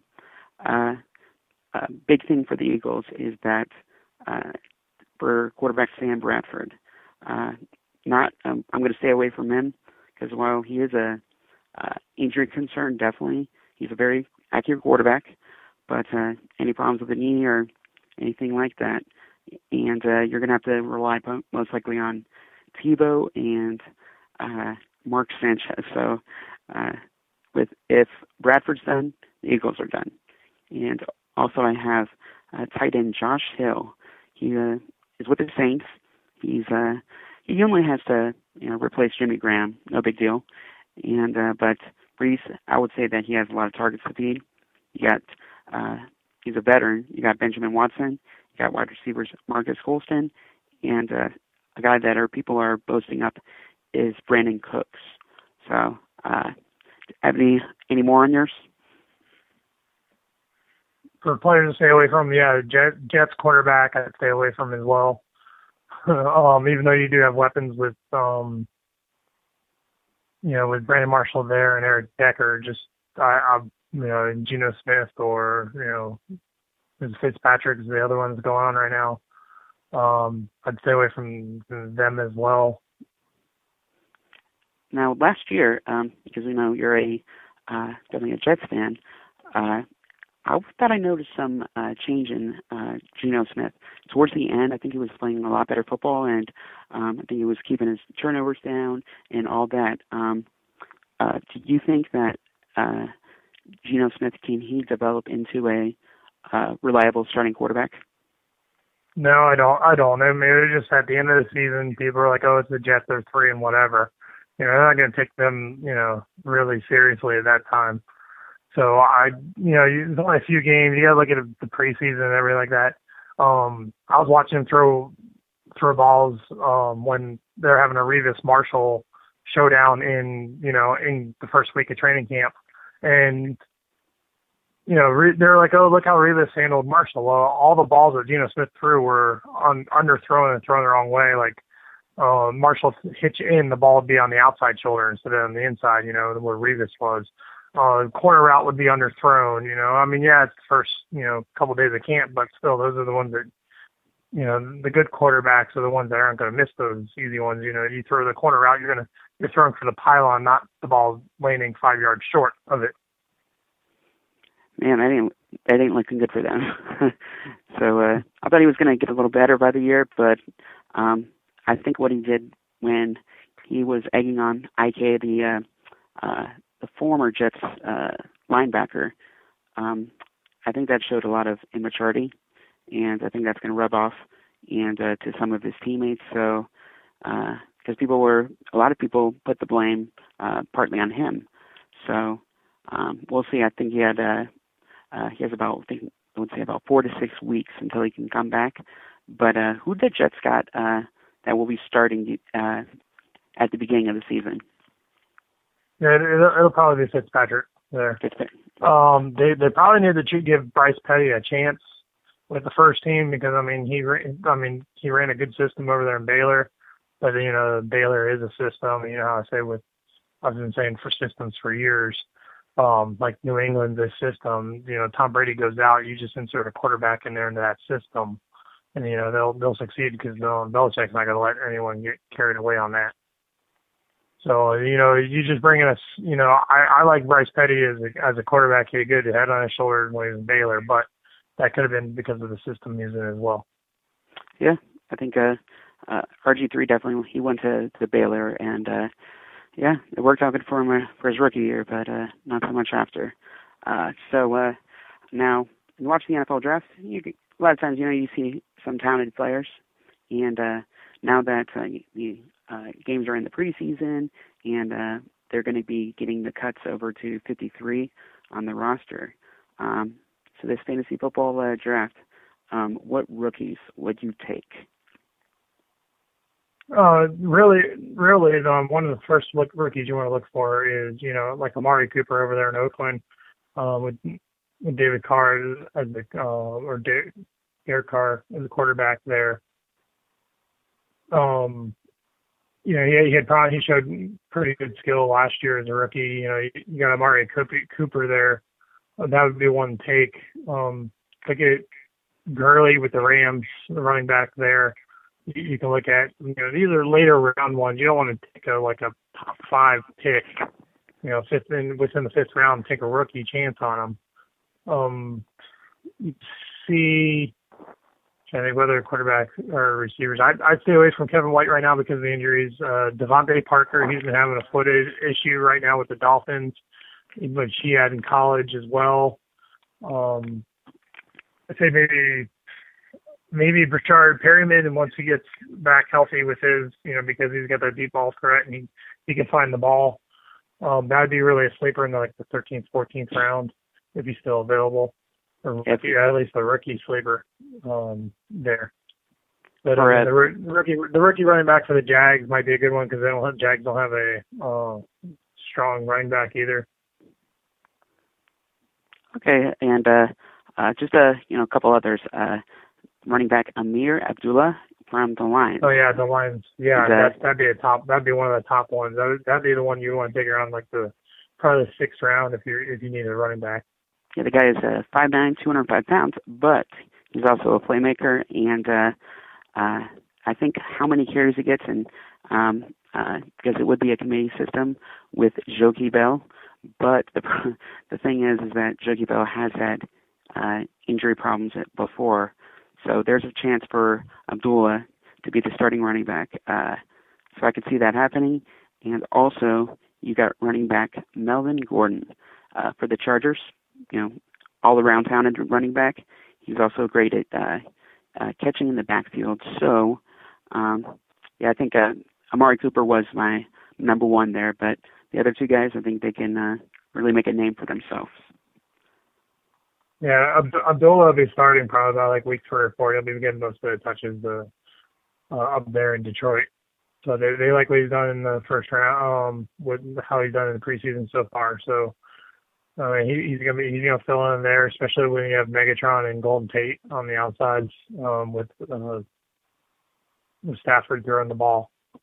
Big thing for the Eagles is that for quarterback Sam Bradford, I'm going to stay away from him because while he is a injury concern, definitely he's a very accurate quarterback. But any problems with the knee or anything like that, and you're going to have to rely most likely on Tebow and Mark Sanchez. So if Bradford's done, the Eagles are done. And also I have tight end Josh Hill. He is with the Saints. He only has to replace Jimmy Graham, no big deal. And but Brees, I would say that he has a lot of target fatigue. He's a veteran. You got Benjamin Watson. You got wide receivers Marcus Colston, and a guy that people are boasting up is Brandon Cooks. So, have any more on yours? For players to stay away from, Jets quarterback, I'd stay away from as well. Even though you do have weapons with Brandon Marshall there and Eric Decker, Geno Smith or, Fitzpatrick is the other one that's going on right now. I'd stay away from them as well. Now, last year, because we know you're definitely a Jets fan, I thought I noticed some change in Geno Smith. Towards the end, I think he was playing a lot better football, and I think he was keeping his turnovers down and all that. Do you think that Geno Smith, can he develop into a reliable starting quarterback? No, I don't. I mean, it was just at the end of the season, people are like, oh, it's the Jets, they're 3 and whatever. They're not going to take them, really seriously at that time. So there's only a few games. You got to look at the preseason and everything like that. I was watching him throw balls when they're having a Revis Marshall showdown in the first week of training camp, and they're like, oh, look how Revis handled Marshall. Well, all the balls that Geno Smith threw were underthrown and thrown the wrong way. Like Marshall hitch in, the ball would be on the outside shoulder instead of on the inside, where Revis was. Corner route would be underthrown, I mean, yeah, it's the first, couple of days of camp, but still, those are the ones that, the good quarterbacks are the ones that aren't going to miss those easy ones. You throw the corner route, you're throwing for the pylon, not the ball landing 5 yards short of it. Man, that ain't looking good for them. So I thought he was going to get a little better by the year, but I think what he did when he was egging on IK, the former Jets linebacker, I think that showed a lot of immaturity, and I think that's going to rub off and to some of his teammates. So because a lot of people put the blame partly on him. So we'll see. I think he has about 4 to 6 weeks until he can come back. But who the Jets got that will be starting at the beginning of the season? Yeah, it'll probably be Fitzpatrick there. They probably need to give Bryce Petty a chance with the first team because he ran a good system over there in Baylor, but Baylor is a system. You know how I've been saying for systems for years. Like New England, this system, Tom Brady goes out, you just insert a quarterback in there into that system, and they'll succeed because Belichick's not going to let anyone get carried away on that. So you just bring in I like Bryce Petty as a quarterback. He had a good head on his shoulders when he was in Baylor, but that could have been because of the system he's in as well. Yeah, I think RG3 definitely he went to Baylor and. Yeah, it worked out good for him for his rookie year, but not so much after. So now, when you watch the NFL draft, a lot of times, you see some talented players. And now that the games are in the preseason and they're going to be getting the cuts over to 53 on the roster. So this fantasy football draft, what rookies would you take? Really, one of the first rookies you want to look for is, like Amari Cooper over there in Oakland, with David Carr as Derek Carr as the quarterback there. He showed pretty good skill last year as a rookie. You got Amari Cooper there. That would be one take. Look at Gurley with the Rams, the running back there. You can look at, these are later round ones. You don't want to take a top 5 pick, within the 5th round, take a rookie chance on them. You see, I think whether quarterbacks or receivers. I'd stay away from Kevin White right now because of the injuries. Devontae Parker, he's been having a foot issue right now with the Dolphins, which he had in college as well. I'd say maybe Brashard Perryman, and once he gets back healthy with his, because he's got that deep ball threat and he can find the ball, that would be really a sleeper in the 13th, 14th round if he's still available, or at least the rookie sleeper there. But the rookie running back for the Jags might be a good one because Jags don't have a strong running back either. Okay, and just a couple others. Running back Amir Abdullah from the Lions. Oh yeah, the Lions. Yeah, that'd be one of the top ones. That'd be the one you want to take around probably the 6th round if you need a running back. Yeah, the guy is 5'9", 205 pounds, but he's also a playmaker, and I think how many carries he gets, and because it would be a committee system with Jokie Bell, but the thing is that Jokie Bell has had injury problems before. So there's a chance for Abdullah to be the starting running back. So I could see that happening. And also, you got running back Melvin Gordon for the Chargers. All-around talented running back. He's also great at catching in the backfield. So, I think Amari Cooper was my number 1 there. But the other 2 guys, I think they can really make a name for themselves. Yeah, Abdullah will be starting probably by week 3 or 4. He'll be getting most of the touches up there in Detroit. So they like what he's done in the first round, with how he's done in the preseason so far. So he's gonna fill in there, especially when you have Megatron and Golden Tate on the outsides with Stafford throwing the ball.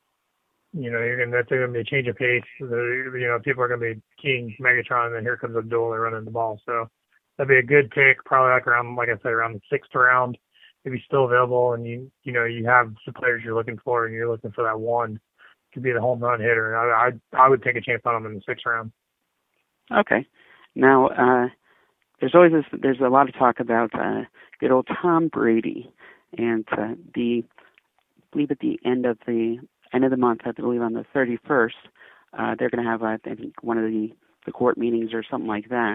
that's going to be a change of pace. People are going to be keying Megatron, and then here comes Abdullah running the ball. So that'd be a good pick, probably like I said, around the sixth round, if he's still available, and you have the players you're looking for, and you're looking for that one to be the home run hitter. I would take a chance on him in the sixth round. Okay. Now, there's a lot of talk about good old Tom Brady, and I believe at the end of the month, I believe on the 31st, they're going to have I think one of the court meetings or something like that.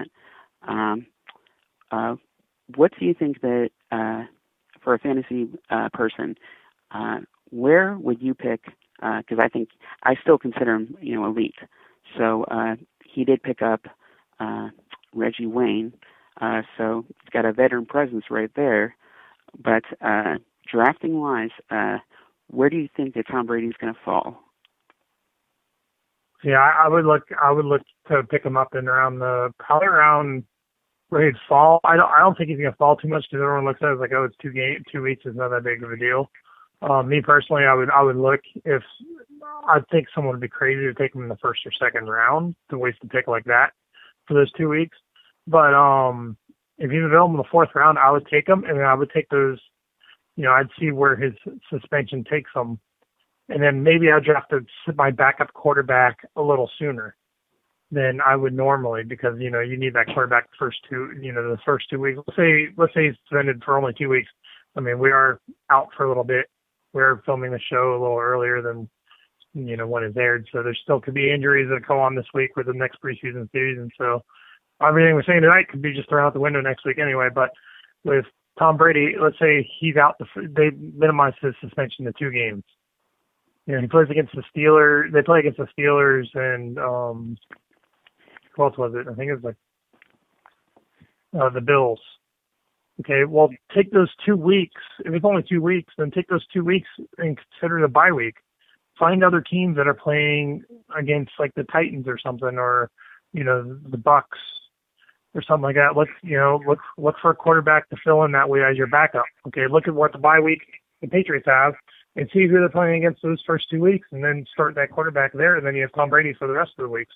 What do you think that for a fantasy person, where would you pick? Because I think I still consider him, elite. So he did pick up Reggie Wayne, so he's got a veteran presence right there. But drafting wise, where do you think that Tom Brady's going to fall? Yeah, I would look to pick him up probably around where he'd fall. I don't think he's going to fall too much because everyone looks at it like, oh, it's 2 weeks, it's not that big of a deal. Me personally, I would look if I think someone would be crazy to take him in the first or second round to waste a pick like that for those 2 weeks. But if he's available in the fourth round, I would take him, and then I would take those. I'd see where his suspension takes him, and then maybe I'd draft my backup quarterback a little sooner than I would normally because you need that quarterback the first 2 weeks. Let's say he's suspended for only 2 weeks. I mean, we are out for a little bit. We're filming the show a little earlier than when it's aired, so there still could be injuries that go on this week with the next preseason season. So everything we're saying tonight could be just thrown out the window next week anyway. But with Tom Brady, let's say he's out. They minimize his suspension to 2 games. He plays against the Steelers. They play against the Steelers and who else was it? I think it was the Bills. Okay, well, take those 2 weeks. If it's only 2 weeks, then take those 2 weeks and consider the bye week. Find other teams that are playing against like the Titans or something, or the Bucks or something like that. Look for a quarterback to fill in that way as your backup. Okay, look at what the bye week the Patriots have and see who they're playing against those first 2 weeks, and then start that quarterback there, and then you have Tom Brady for the rest of the weeks.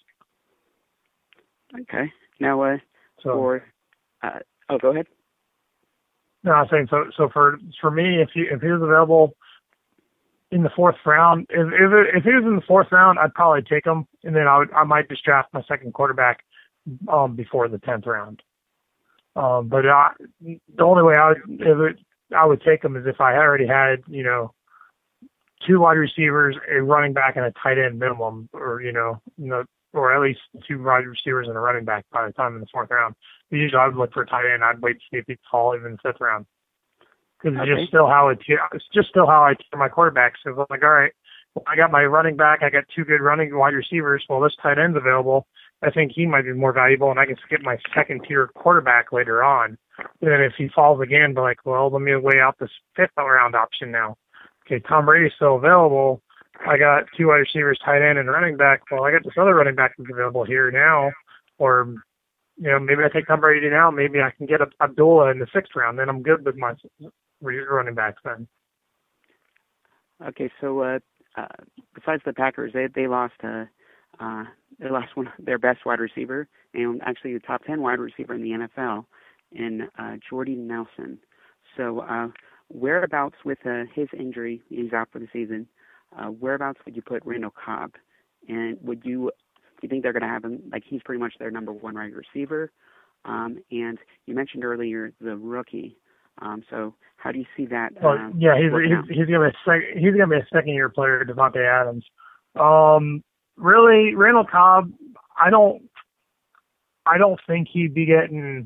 Okay. Now, go ahead. No, I'm saying so for me, if he was available in the fourth round, if he was in the fourth round, I'd probably take him, and then I might just draft my second quarterback before the 10th round. But the only way I would take him is if I already had 2 wide receivers, a running back, and a tight end minimum, or or at least 2 wide receivers and a running back by the time in the fourth round. Usually I would look for a tight end. I'd wait to see if he'd fall even in the fifth round. Because it's just still how I tier my quarterbacks. So I'm like, all right, well, I got my running back. I got 2 good running wide receivers. Well, this tight end's available. I think he might be more valuable, and I can skip my second tier quarterback later on. And then if he falls again, be like, well, let me weigh out this fifth round option now. Okay, Tom Brady's still available. I got 2 wide receivers, tight end, and running back. Well, I got this other running back that's available here now. Or, maybe I take Tom Brady now. Maybe I can get Abdullah in the 6th round. Then I'm good with my running backs then. Okay, so besides the Packers, they lost one of their best wide receiver, and actually the top 10 wide receiver in the NFL, in Jordy Nelson. So whereabouts with his injury, he's out for the season, whereabouts would you put Randall Cobb? And do you think they're going to have him, like he's pretty much their number 1 wide receiver? And you mentioned earlier the rookie. So how do you see that? He's going to be a second-year player, Devontae Adams. Really, Randall Cobb, I don't think he'd be getting.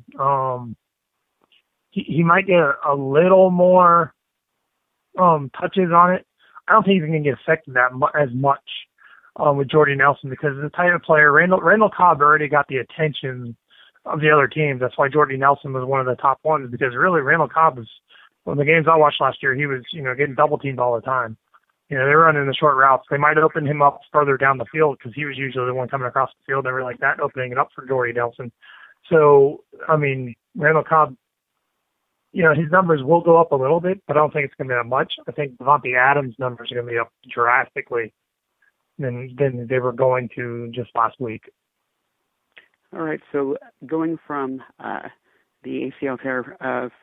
He might get a little more touches on it. I don't think he's going to get affected as much with Jordy Nelson because the type of player Randall Cobb already got the attention of the other teams. That's why Jordy Nelson was one of the top ones because really Randall Cobb was one of the games I watched last year. He was getting double teamed all the time. They were running the short routes. They might open him up further down the field because he was usually the one coming across the field. They were like that, opening it up for Jordy Nelson. So I mean, Randall Cobb. His numbers will go up a little bit, but I don't think it's going to be that much. I think Devontae Adams' numbers are going to be up drastically. than they were going to just last week. All right. So going from the ACL tear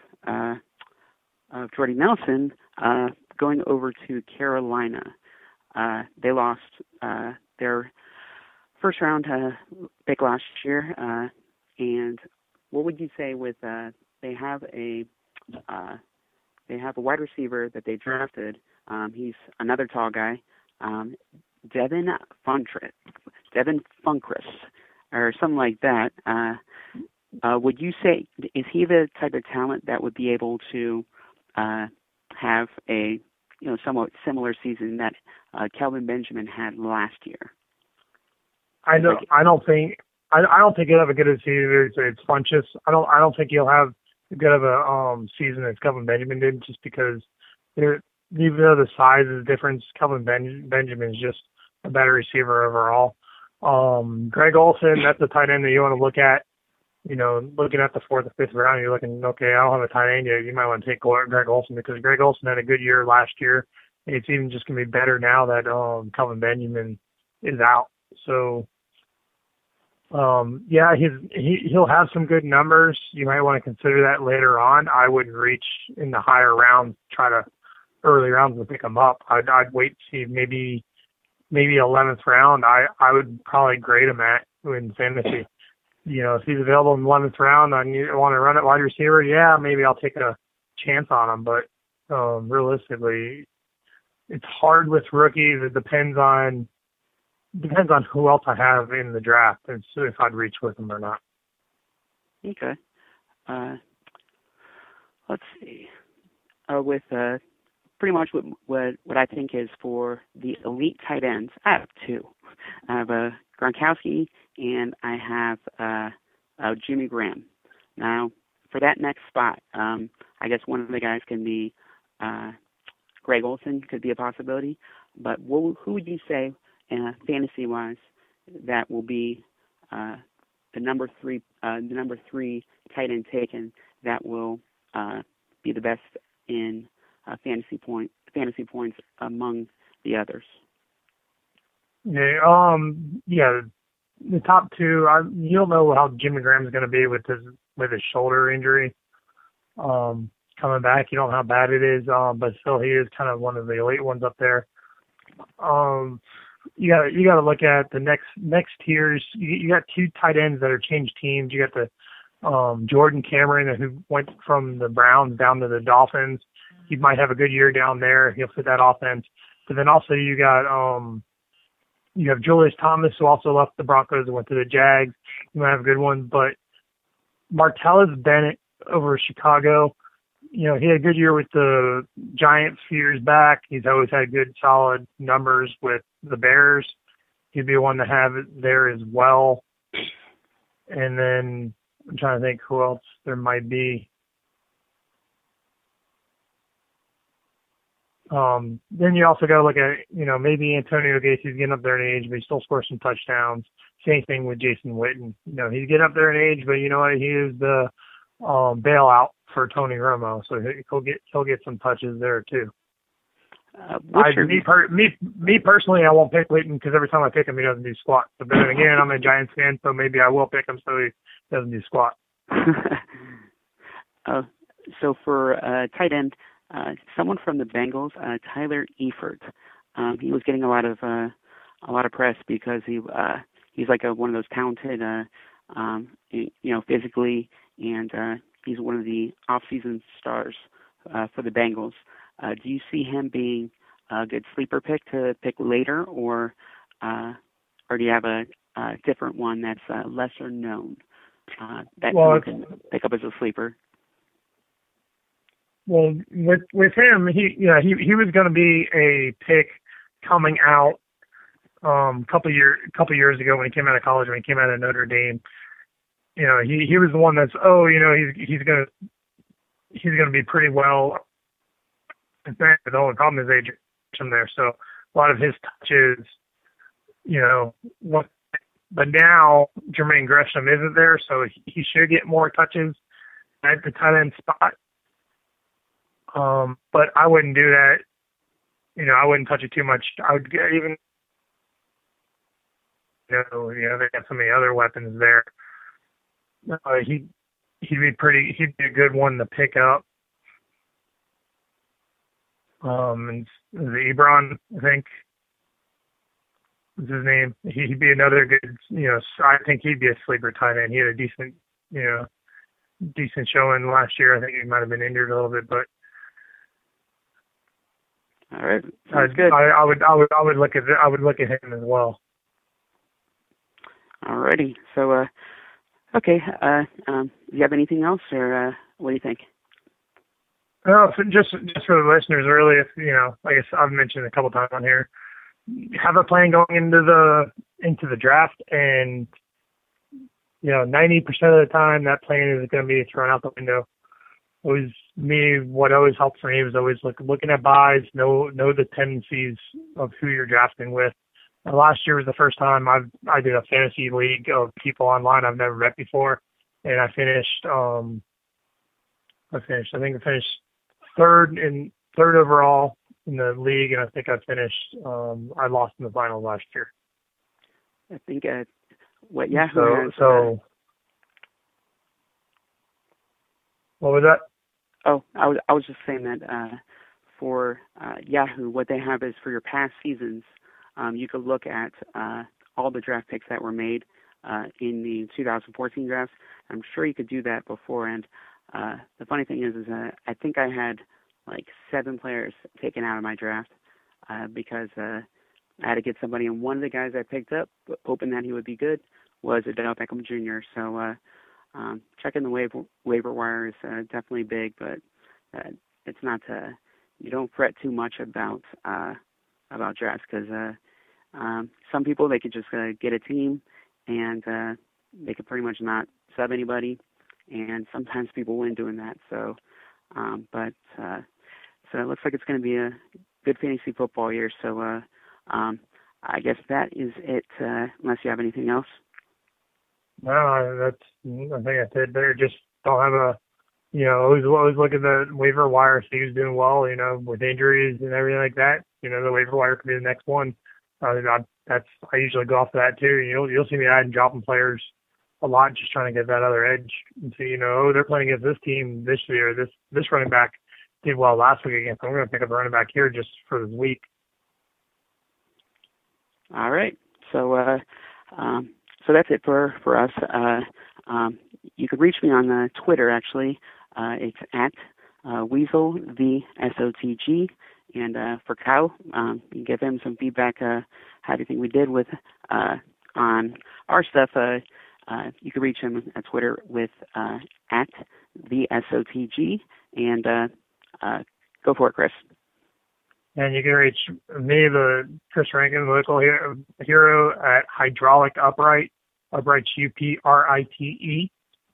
of Jordy Nelson, going over to Carolina, they lost their first round pick last year. And what would you say with they have a wide receiver that they drafted. He's another tall guy, Devin Funchess, or something like that. Would you say, is he the type of talent that would be able to have a somewhat similar season that Kelvin Benjamin had last year? I don't think he'll have a good season. It's Funchess. I don't think he'll have as good of a season as Kelvin Benjamin did, just because even though the size is different, Kelvin Benjamin is just a better receiver overall. Greg Olsen, that's the tight end that you want to look at. Looking at the 4th or 5th round, you're looking, okay, I don't have a tight end yet. You might want to take Greg Olsen, because Greg Olsen had a good year last year. It's even just going to be better now that Kelvin Benjamin is out. So, he'll have some good numbers. You might want to consider that later on. I wouldn't reach in the higher rounds, early rounds to pick him up. I'd wait to see maybe 11th round. I would probably grade him in fantasy. If he's available in the 11th round and you want to run it wide receiver, yeah, maybe I'll take a chance on him. But realistically, it's hard with rookies. It depends on who else I have in the draft and see if I'd reach with them or not. Okay. Let's see. With pretty much what I think is for the elite tight ends, I have two. I have Gronkowski and I have Jimmy Graham. Now, for that next spot, I guess one of the guys can be Greg Olsen, could be a possibility. But who would you say, fantasy-wise, that will be the number three tight end taken that will be the best in fantasy points among the others? Yeah, the top two. You don't know how Jimmy Graham's going to be with his shoulder injury coming back. You don't know how bad it is, but still, he is kind of one of the elite ones up there. You got to look at the next tiers. You got two tight ends that are changed teams. You got the Jordan Cameron, who went from the Browns down to the Dolphins. He might have a good year down there. He'll fit that offense. But then also you have Julius Thomas, who also left the Broncos and went to the Jags. He might have a good one. But Martellus Bennett over Chicago, he had a good year with the Giants a few years back. He's always had good, solid numbers with the Bears. He'd be one to have it there as well. And then I'm trying to think who else there might be. Then you also got to look at, maybe Antonio Gacy's getting up there in age, but he still scores some touchdowns. Same thing with Jason Witten. He's getting up there in age, but you know what? He is the bailout for Tony Romo, so he'll get some touches there too. Me personally, I won't pick Witten because every time I pick him, he doesn't do squat. But then again, I'm a Giants fan, so maybe I will pick him so he doesn't do squat. So for tight end, someone from the Bengals, Tyler Eifert. He was getting a lot of press because he's like one of those talented, physically, and he's one of the off-season stars for the Bengals. Do you see him being a good sleeper pick to pick later, or do you have a different one that's lesser known that you can pick up as a sleeper? Well, with him, he was going to be a pick coming out a couple years ago when he came out of college, when he came out of Notre Dame. He was the one that's he's going to be pretty well. In fact, the only problem is age from there, so a lot of his touches, but now Jermaine Gresham isn't there, so he should get more touches at the tight end spot. But I wouldn't do that. I wouldn't touch it too much. I would They got so many other weapons there. He'd be a good one to pick up. And the Ebron, I think, is his name. He'd be another good, I think he'd be a sleeper tight end. He had a decent showing last year. I think he might have been injured a little bit, but all right, sounds good. I would look at him as well. Alrighty, so okay. Do you have anything else, or what do you think? Just for the listeners, really, if like I've mentioned a couple times on here, have a plan going into the draft, and 90% of the time that plan is going to be thrown out the window. What always helped for me was always looking at buys, know the tendencies of who you're drafting with. Last year was the first time I did a fantasy league of people online I've never met before, and I finished third overall in the league, and I think I lost in the final last year. I think what Yahoo has. What was that? Oh, I was just saying that for Yahoo, what they have is for your past seasons, you could look at all the draft picks that were made in the 2014 draft. I'm sure you could do that before. And the funny thing is I think I had like 7 players taken out of my draft because I had to get somebody. And one of the guys I picked up, hoping that he would be good, was Odell Beckham Jr. So checking the waiver wire is definitely big, but it's not. You don't fret too much about drafts because some people, they could just get a team and they could pretty much not sub anybody, and sometimes people win doing that. So, so it looks like it's going to be a good fantasy football year. So I guess that is it. Unless you have anything else. No, I think that's it. There, just don't have always look at the waiver wire, see who's doing well, with injuries and everything like that. The waiver wire could be the next one. I usually go off of that too. You'll see me adding, dropping players a lot, just trying to get that other edge. And so, they're playing against this team this year. This running back did well last week against them. We're going to pick up a running back here just for this week. All right. So, so that's it for us. You could reach me on Twitter, actually. It's at Weasel, VSOTG. And for Kyle, you can give him some feedback how do you think we did with on our stuff. You can reach him at Twitter with at VSOTG. And go for it, Chris. And you can reach me, the Chris Rankin, local hero, at Hydraulic Upright, Upright's UPRITE.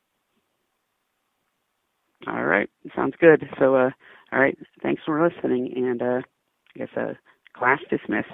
All right, sounds good. So, all right, thanks for listening, and I guess class dismissed.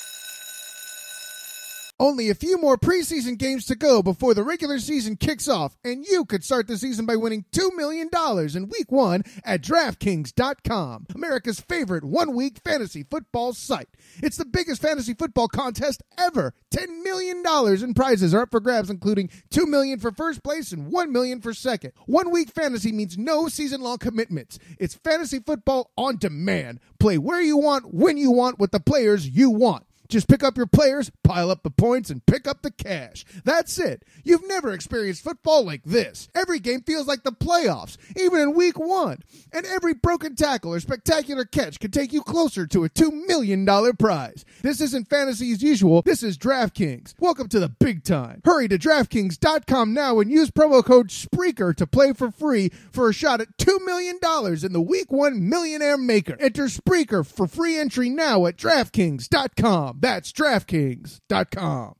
Only a few more preseason games to go before the regular season kicks off, and you could start the season by winning $2 million in Week 1 at DraftKings.com, America's favorite one-week fantasy football site. It's the biggest fantasy football contest ever. $10 million in prizes are up for grabs, including $2 million for first place and $1 million for second. One-week fantasy means no season-long commitments. It's fantasy football on demand. Play where you want, when you want, with the players you want. Just pick up your players, pile up the points, and pick up the cash. That's it. You've never experienced football like this. Every game feels like the playoffs, even in Week 1. And every broken tackle or spectacular catch can take you closer to a $2 million prize. This isn't fantasy as usual. This is DraftKings. Welcome to the big time. Hurry to DraftKings.com now and use promo code SPREAKER to play for free for a shot at $2 million in the Week 1 Millionaire Maker. Enter SPREAKER for free entry now at DraftKings.com. That's DraftKings.com.